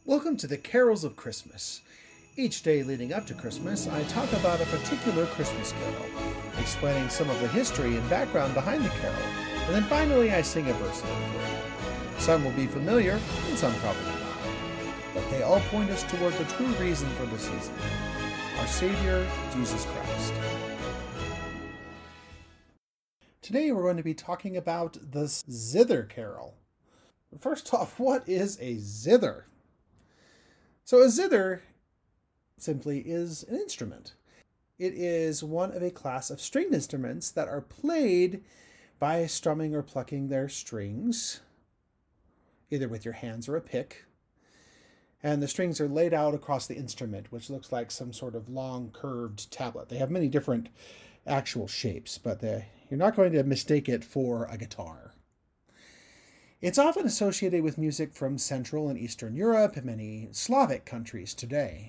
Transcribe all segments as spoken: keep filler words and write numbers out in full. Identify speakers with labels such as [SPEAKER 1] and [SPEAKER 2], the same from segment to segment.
[SPEAKER 1] Welcome to the Carols of Christmas. Each day leading up to Christmas, I talk about a particular Christmas carol, explaining some of the history and background behind the carol, and then finally I sing a verse of it for you. Some will be familiar, and some probably not. But they all point us toward the true reason for the season, our Savior, Jesus Christ. Today we're going to be talking about the Zither Carol. First off, what is a zither? So a zither simply is an instrument. It is one of a class of stringed instruments that are played by strumming or plucking their strings, either with your hands or a pick. And the strings are laid out across the instrument, which looks like some sort of long curved tablet. They have many different actual shapes, but they, you're not going to mistake it for a guitar. It's often associated with music from Central and Eastern Europe and many Slavic countries today.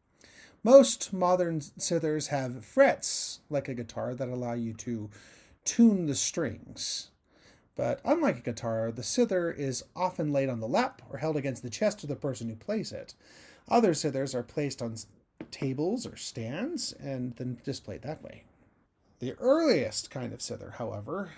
[SPEAKER 1] Most modern zithers have frets, like a guitar, that allow you to tune the strings. But unlike a guitar, the zither is often laid on the lap or held against the chest of the person who plays it. Other zithers are placed on tables or stands and then displayed that way. The earliest kind of zither, however,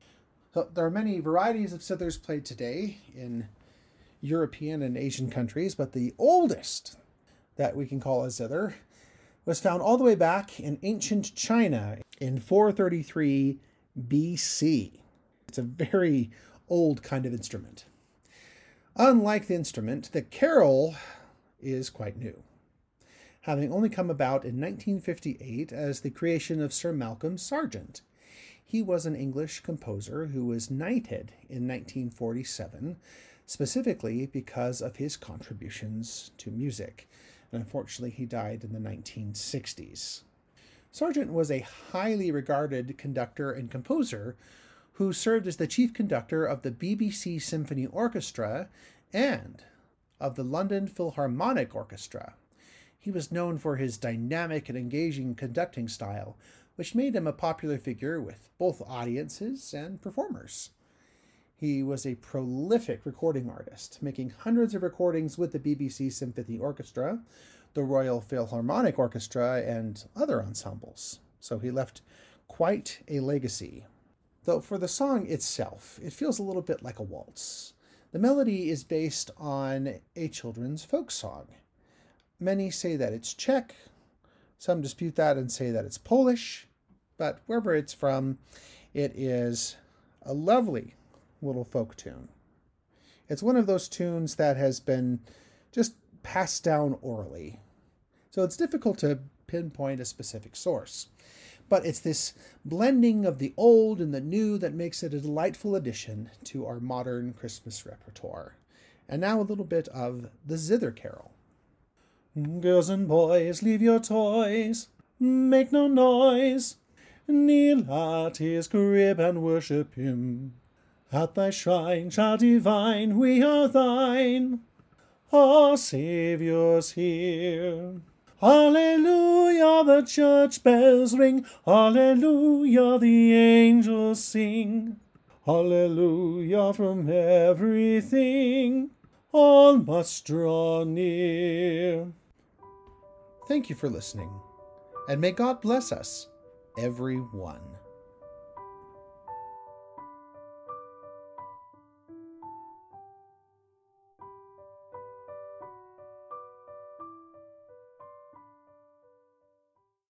[SPEAKER 1] so there are many varieties of zithers played today in European and Asian countries, but the oldest that we can call a zither was found all the way back in ancient China in four thirty-three B C. It's a very old kind of instrument. Unlike the instrument, the carol is quite new, having only come about in nineteen fifty-eight as the creation of Sir Malcolm Sargent. He was an English composer who was knighted in nineteen forty-seven, specifically because of his contributions to music. And unfortunately, he died in the nineteen sixties. Sargent was a highly regarded conductor and composer who served as the chief conductor of the B B C Symphony Orchestra and of the London Philharmonic Orchestra. He was known for his dynamic and engaging conducting style, which made him a popular figure with both audiences and performers. He was a prolific recording artist, making hundreds of recordings with the B B C Symphony Orchestra, the Royal Philharmonic Orchestra, and other ensembles. So he left quite a legacy. Though for the song itself, it feels a little bit like a waltz. The melody is based on a children's folk song. Many say that it's Czech. Some dispute that and say that it's Polish, but wherever it's from, it is a lovely little folk tune. It's one of those tunes that has been just passed down orally, so it's difficult to pinpoint a specific source. But it's this blending of the old and the new that makes it a delightful addition to our modern Christmas repertoire. And now a little bit of the Zither Carol. Girls and boys, leave your toys, make no noise, kneel at his crib and worship him. At thy shrine, child divine, we are thine, our Saviour's here. Hallelujah, the church bells ring, hallelujah, the angels sing, hallelujah, from everything all must draw near. Thank you for listening, and may God bless us, everyone.